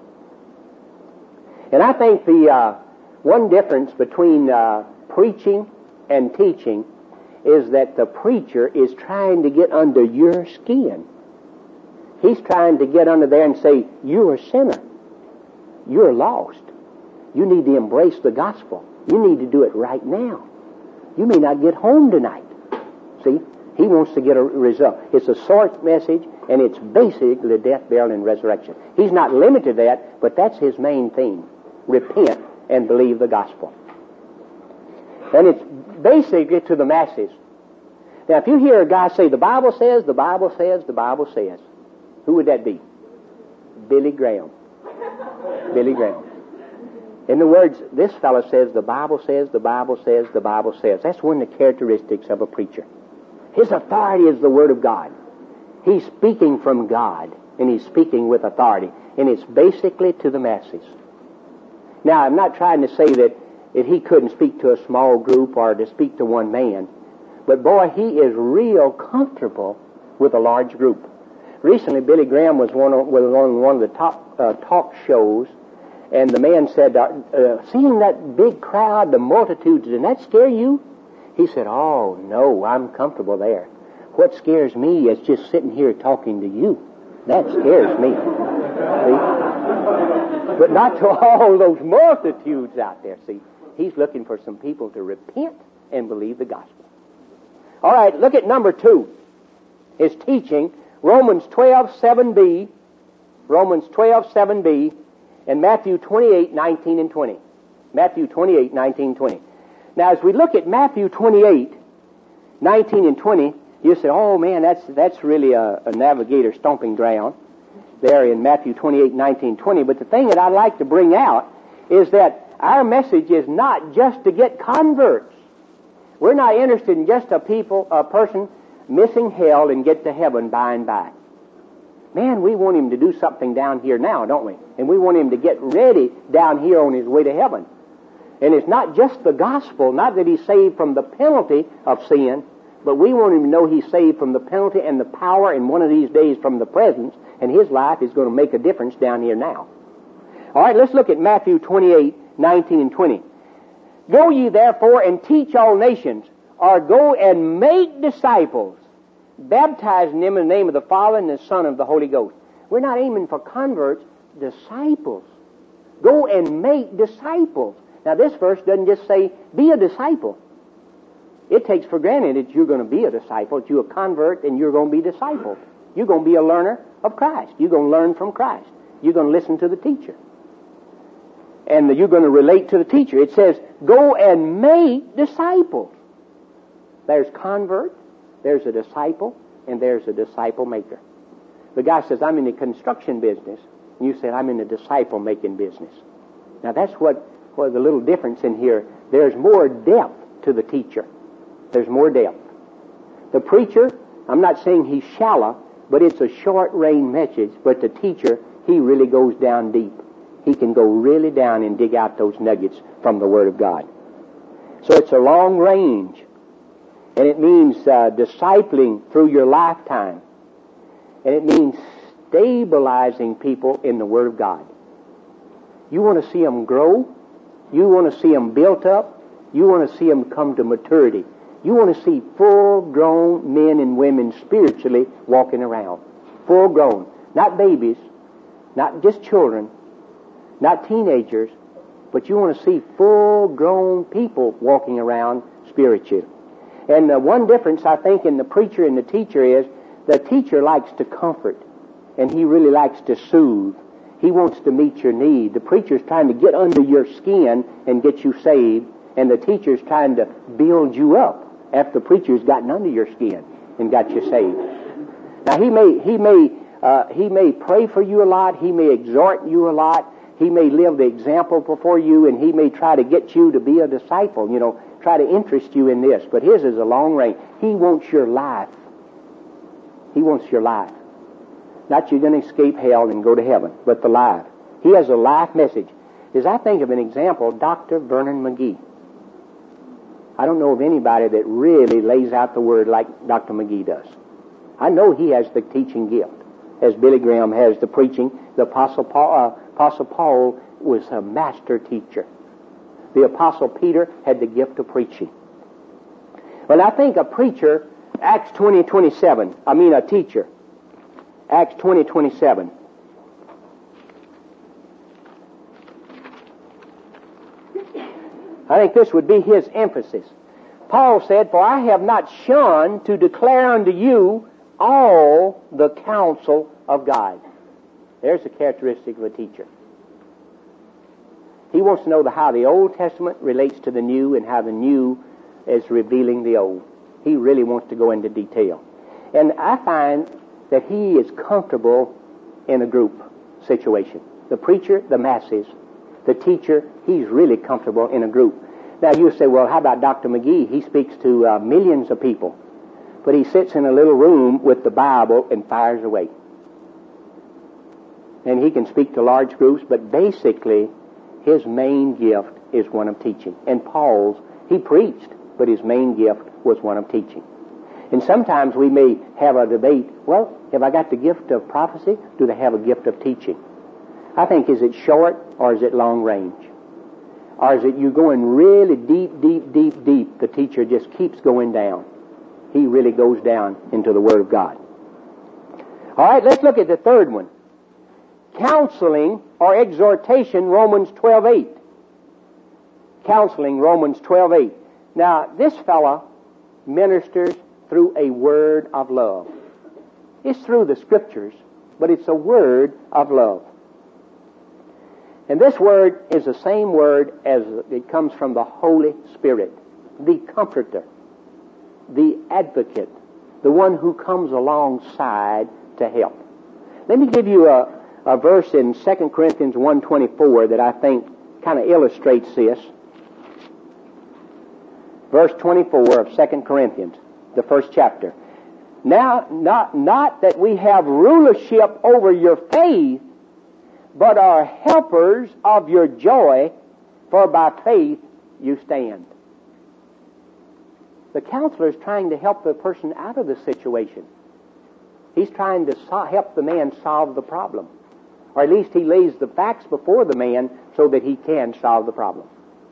And I think the uh, one difference between uh, preaching and teaching is that the preacher is trying to get under your skin. He's trying to get under there and say, you're a sinner. You're lost. You need to embrace the gospel. You need to do it right now. You may not get home tonight. See? He wants to get a result. It's a short message, and it's basically death, burial, and resurrection. He's not limited to that, but that's his main theme. Repent and believe the gospel. And it's basically to the masses. Now, if you hear a guy say, the Bible says, the Bible says, the Bible says, who would that be? Billy Graham. Billy Graham. In the words, this fellow says, the Bible says, the Bible says, the Bible says. That's one of the characteristics of a preacher. His authority is the Word of God. He's speaking from God, and he's speaking with authority. And it's basically to the masses. Now, I'm not trying to say that, that he couldn't speak to a small group or to speak to one man. But boy, he is real comfortable with a large group. Recently, Billy Graham was, one of, was on one of the top uh, talk shows, and the man said, uh, uh, seeing that big crowd, the multitudes, didn't that scare you? He said, oh, no, I'm comfortable there. What scares me is just sitting here talking to you. That scares me. See? But not to all those multitudes out there. See, he's looking for some people to repent and believe the gospel. All right, look at number two. His teaching, Romans twelve, seven b, Romans twelve, seven b, and Matthew twenty-eight, nineteen and twenty. Matthew twenty-eight, nineteen, twenty. Now, as we look at Matthew twenty-eight, nineteen and twenty, you say, oh man, that's that's really a, a navigator stomping ground there in Matthew twenty-eight, nineteen, twenty. But the thing that I'd like to bring out is that our message is not just to get converts. We're not interested in just a people, a person missing hell and get to heaven by and by. Man, we want him to do something down here now, don't we? And we want him to get ready down here on his way to heaven. And it's not just the gospel, not that he's saved from the penalty of sin, but we want him to know he's saved from the penalty and the power, and one of these days from the presence, and his life is going to make a difference down here now. All right, let's look at Matthew twenty-eight, nineteen and twenty. Go ye therefore and teach all nations, or go and make disciples, baptizing them in the name of the Father and the Son and the Holy Ghost. We're not aiming for converts, disciples. Go and make disciples. Now this verse doesn't just say, be a disciple. It takes for granted that you're going to be a disciple, that you're a convert and you're going to be discipled. You're going to be a learner of Christ. You're going to learn from Christ. You're going to listen to the teacher. And you're going to relate to the teacher. It says, go and make disciples. There's convert, there's a disciple, and there's a disciple maker. The guy says, I'm in the construction business. And you say, I'm in the disciple-making business. Now that's what, what the little difference in here. There's more depth to the teacher. There's more depth. The preacher, I'm not saying he's shallow, but it's a short-range message. But the teacher, he really goes down deep. He can go really down and dig out those nuggets from the Word of God. So it's a long range. And it means uh, discipling through your lifetime. And it means stabilizing people in the Word of God. You want to see them grow. You want to see them built up. You want to see them come to maturity. You want to see full-grown men and women spiritually walking around. Full-grown. Not babies. Not just children. Not teenagers, but you want to see full-grown people walking around spiritually. And the one difference, I think, in the preacher and the teacher is the teacher likes to comfort, and he really likes to soothe. He wants to meet your need. The preacher's trying to get under your skin and get you saved, and the teacher's trying to build you up after the preacher's gotten under your skin and got you saved. Now, he may, he may, uh, he may pray for you a lot. He may exhort you a lot. He may live the example before you, and he may try to get you to be a disciple, you know, try to interest you in this. But his is a long range. He wants your life. He wants your life. Not you're going to escape hell and go to heaven, but the life. He has a life message. As I think of an example, Doctor Vernon McGee. I don't know of anybody that really lays out the Word like Doctor McGee does. I know he has the teaching gift, as Billy Graham has the preaching. The Apostle Paul, uh, Apostle Paul was a master teacher. The Apostle Peter had the gift of preaching. Well, I think a preacher, Acts twenty, twenty-seven, I mean a teacher, Acts twenty, twenty-seven. I think this would be his emphasis. Paul said, for I have not shunned to declare unto you all the counsel of God. There's a characteristic of a teacher. He wants to know the, how the Old Testament relates to the New and how the New is revealing the Old. He really wants to go into detail. And I find that he is comfortable in a group situation. The preacher, the masses. The teacher, he's really comfortable in a group. Now you say, well, how about Doctor McGee? He speaks to uh, millions of people. But he sits in a little room with the Bible and fires away. And he can speak to large groups, but basically his main gift is one of teaching. And Paul's, he preached, but his main gift was one of teaching. And sometimes we may have a debate, well, have I got the gift of prophecy? Do they have a gift of teaching? I think, is it short or is it long range? Or is it you going really deep, deep, deep, deep? The teacher just keeps going down. He really goes down into the Word of God. All right, let's look at the third one. Counseling or exhortation, Romans twelve eight. Counseling, Romans twelve eight. Now, this fella ministers through a word of love. It's through the Scriptures, but it's a word of love. And this word is the same word as it comes from the Holy Spirit, the Comforter, the Advocate, the one who comes alongside to help. Let me give you a, a verse in Second Corinthians one twenty-four that I think kind of illustrates this. Verse twenty-four of Second Corinthians, the first chapter. Now, not, not that we have rulership over your faith, but are helpers of your joy, for by faith you stand. The counselor is trying to help the person out of the situation. He's trying to so- help the man solve the problem. Or at least he lays the facts before the man so that he can solve the problem.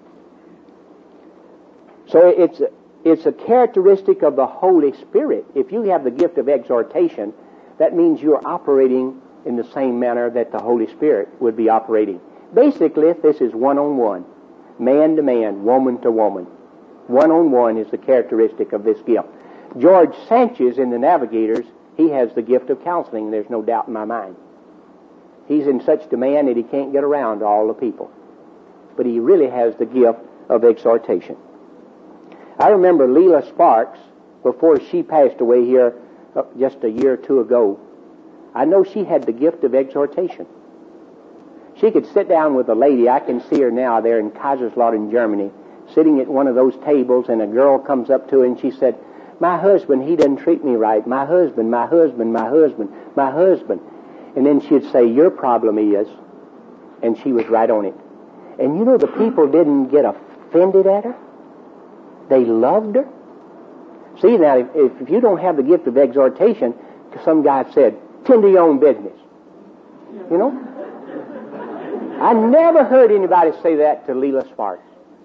So it's a, it's a characteristic of the Holy Spirit. If you have the gift of exhortation, that means you're operating in the same manner that the Holy Spirit would be operating. Basically, this is one-on-one, man to man, woman to woman. One-on-one is the characteristic of this gift. George Sanchez in the Navigators, he has the gift of counseling, there's no doubt in my mind. He's in such demand that he can't get around to all the people. But he really has the gift of exhortation. I remember Leela Sparks, before she passed away here uh, just a year or two ago, I know she had the gift of exhortation. She could sit down with a lady, I can see her now there in Kaiserslautern, Germany, sitting at one of those tables, and a girl comes up to her and she said, "My husband, he doesn't treat me right. My husband, my husband, my husband, my husband." And then she'd say, "Your problem is," and she was right on it. And you know, the people didn't get offended at her. They loved her. See, now, if, if you don't have the gift of exhortation, some guy said, "Tend to your own business." You know? I never heard anybody say that to Leela Sparks.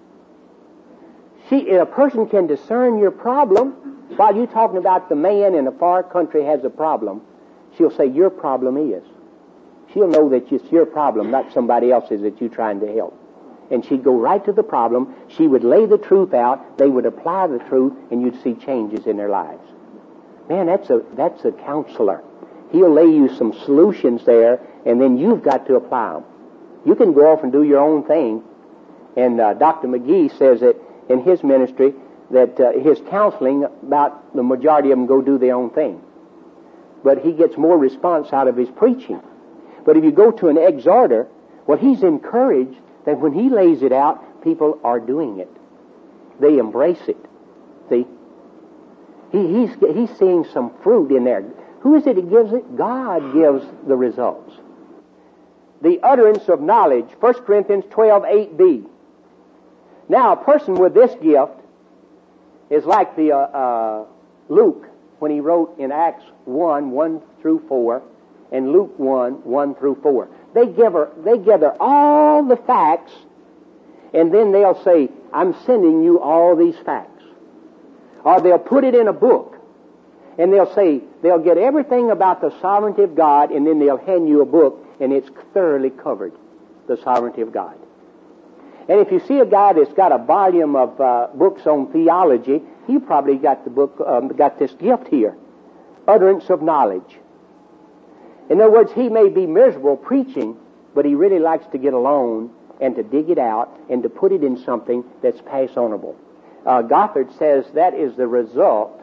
She, a person can discern your problem. While you're talking about the man in a far country has a problem, she'll say, "Your problem is." She'll know that it's your problem, not somebody else's that you're trying to help. And she'd go right to the problem. She would lay the truth out. They would apply the truth, and you'd see changes in their lives. Man, that's a that's a counselor. He'll lay you some solutions there, and then you've got to apply them. You can go off and do your own thing. And uh, Doctor McGee says that in his ministry that uh, his counseling, about the majority of them go do their own thing. But he gets more response out of his preaching. But if you go to an exhorter, well, he's encouraged that when he lays it out, people are doing it. They embrace it. See? He, he's, he's seeing some fruit in there. Who is it that gives it? God gives the results. The utterance of knowledge, First Corinthians twelve eight b. Now, a person with this gift is like the uh, uh, Luke when he wrote in Acts one, one through four, and Luke one, one through four. They gather, they gather all the facts, and then they'll say, "I'm sending you all these facts." Or they'll put it in a book, and they'll say, they'll get everything about the sovereignty of God, and then they'll hand you a book, and it's thoroughly covered, the sovereignty of God. And if you see a guy that's got a volume of uh, books on theology, he probably got the book, um, got this gift here, utterance of knowledge. In other words, he may be miserable preaching, but he really likes to get alone and to dig it out and to put it in something that's pass-onable. Uh, Gothard says that is the result,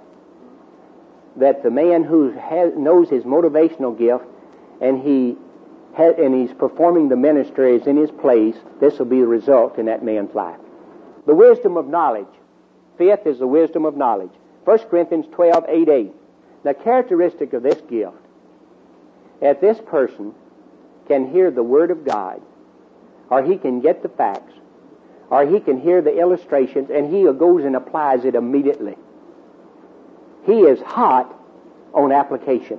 that the man who has, knows his motivational gift and he ha, and he's performing the ministry is in his place, this will be the result in that man's life. The wisdom of knowledge. Fifth is the wisdom of knowledge. First Corinthians twelve eight a. The characteristic of this gift, that this person can hear the Word of God, or he can get the facts, or he can hear the illustrations, and he goes and applies it immediately. He is hot on application,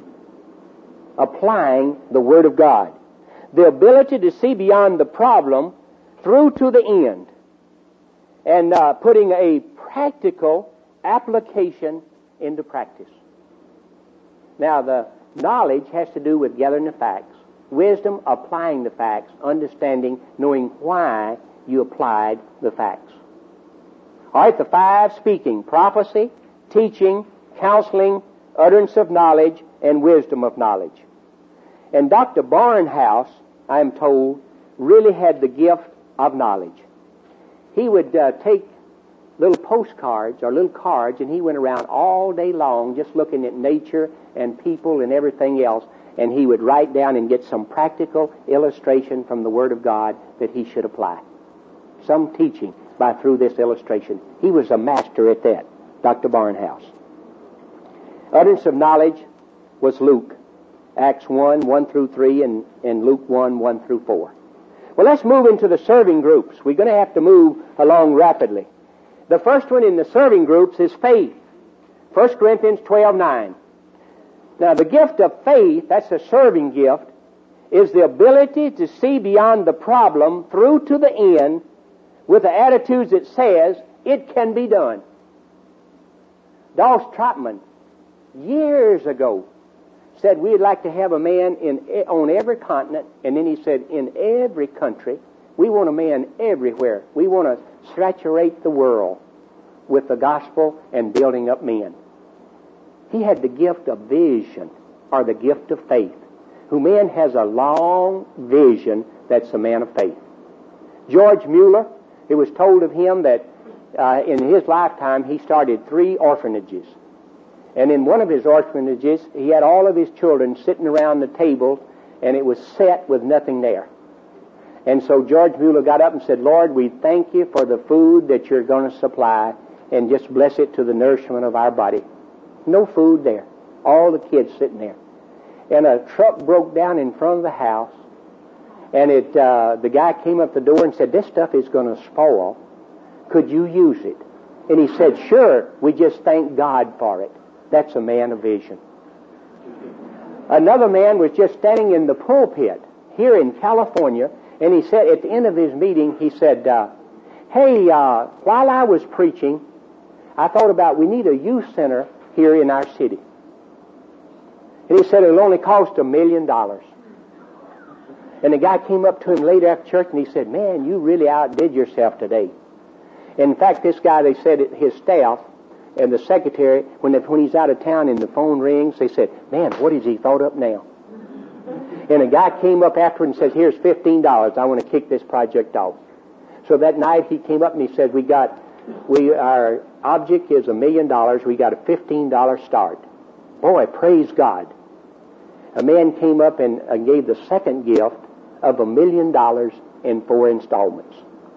applying the Word of God. The ability to see beyond the problem through to the end, and uh, putting a practical application into practice. Now, the Knowledge has to do with gathering the facts. Wisdom, applying the facts. Understanding, knowing why you applied the facts. All right, the five: speaking, prophecy, teaching, counseling, utterance of knowledge, and wisdom of knowledge. And Doctor Barnhouse, I am told, really had the gift of knowledge. He would uh, take little postcards or little cards, and he went around all day long just looking at nature and people and everything else, and he would write down and get some practical illustration from the Word of God that he should apply. Some teaching by through this illustration. He was a master at that, Doctor Barnhouse. Utterance of knowledge was Luke. Acts one, one through three, and, and Luke one, one through four. Well, let's move into the serving groups. We're going to have to move along rapidly. The first one in the serving groups is faith. First Corinthians twelve, nine. Now, the gift of faith, that's a serving gift, is the ability to see beyond the problem through to the end with the attitudes that says, it can be done. Doss Trotman, years ago, said we'd like to have a man in on every continent, and then he said, in every country, we want a man everywhere. We want to saturate the world with the gospel and building up men. He had the gift of vision, or the gift of faith. Who man has a long vision, that's a man of faith. George Mueller, it was told of him that uh, in his lifetime he started three orphanages. And in one of his orphanages, he had all of his children sitting around the table, and it was set with nothing there. And so George Mueller got up and said, Lord, we thank you for the food that you're going to supply, and just bless it to the nourishment of our body. No food there. All the kids sitting there. And a truck broke down in front of the house, and it uh, the guy came up the door and said, this stuff is going to spoil. Could you use it? And he said, sure. We just thank God for it. That's a man of vision. Another man was just standing in the pulpit here in California, and he said, at the end of his meeting, he said, uh, hey, uh, while I was preaching, I thought about we need a youth center here in our city. And he said it'll only cost a million dollars. And the guy came up to him later after church and he said, man, you really outdid yourself today. In fact, this guy, they said, his staff and the secretary, when, they, when he's out of town and the phone rings, they said, man, what has he thought up now? And a guy came up afterward and said, here's fifteen dollars. I want to kick this project off. So that night he came up and he said, we got, we, our object is a million dollars. We got a fifteen dollars start. Boy, praise God. A man came up and uh, gave the second gift of a million dollars in four installments.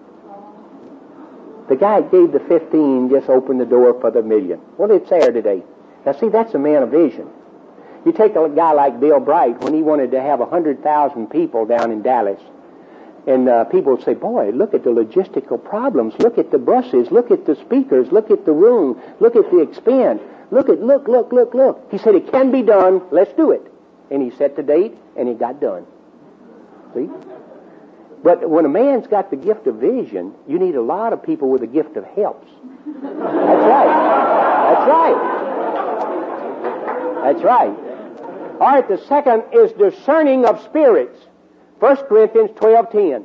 The guy gave the fifteen, just opened the door for the million. Well, it's there today. Now, see, that's a man of vision. You take a guy like Bill Bright, when he wanted to have one hundred thousand people down in Dallas, and uh, people would say, boy, look at the logistical problems. Look at the buses. Look at the speakers. Look at the room. Look at the expense. Look at, look, look, look, look. He said, it can be done. Let's do it. And he set the date, and it got done. See? But when a man's got the gift of vision, you need a lot of people with the gift of helps. That's right. That's right. That's right. All right, the second is discerning of spirits. First Corinthians twelve, ten.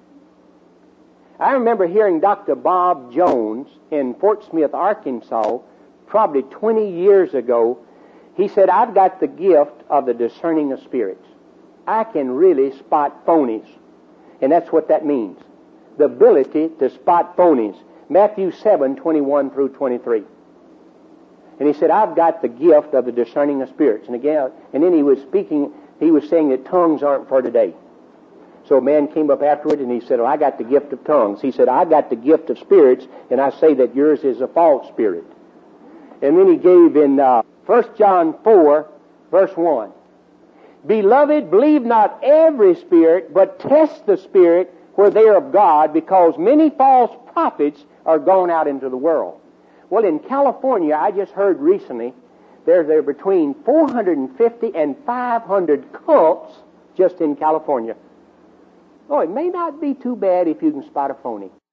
I remember hearing Doctor Bob Jones in Fort Smith, Arkansas, probably twenty years ago. He said, I've got the gift of the discerning of spirits. I can really spot phonies. And that's what that means. The ability to spot phonies. Matthew seven, twenty-one through twenty-three. And he said, I've got the gift of the discerning of spirits. And again, and then he was speaking, he was saying that tongues aren't for today. So a man came up afterward and he said, oh, I got the gift of tongues. He said, I got the gift of spirits, and I say that yours is a false spirit. And then he gave in uh, First John four, verse one. Beloved, believe not every spirit, but test the spirit where they are of God, because many false prophets are gone out into the world. Well, in California, I just heard recently, there there are between four hundred fifty and five hundred cults just in California. Oh, it may not be too bad if you can spot a phony.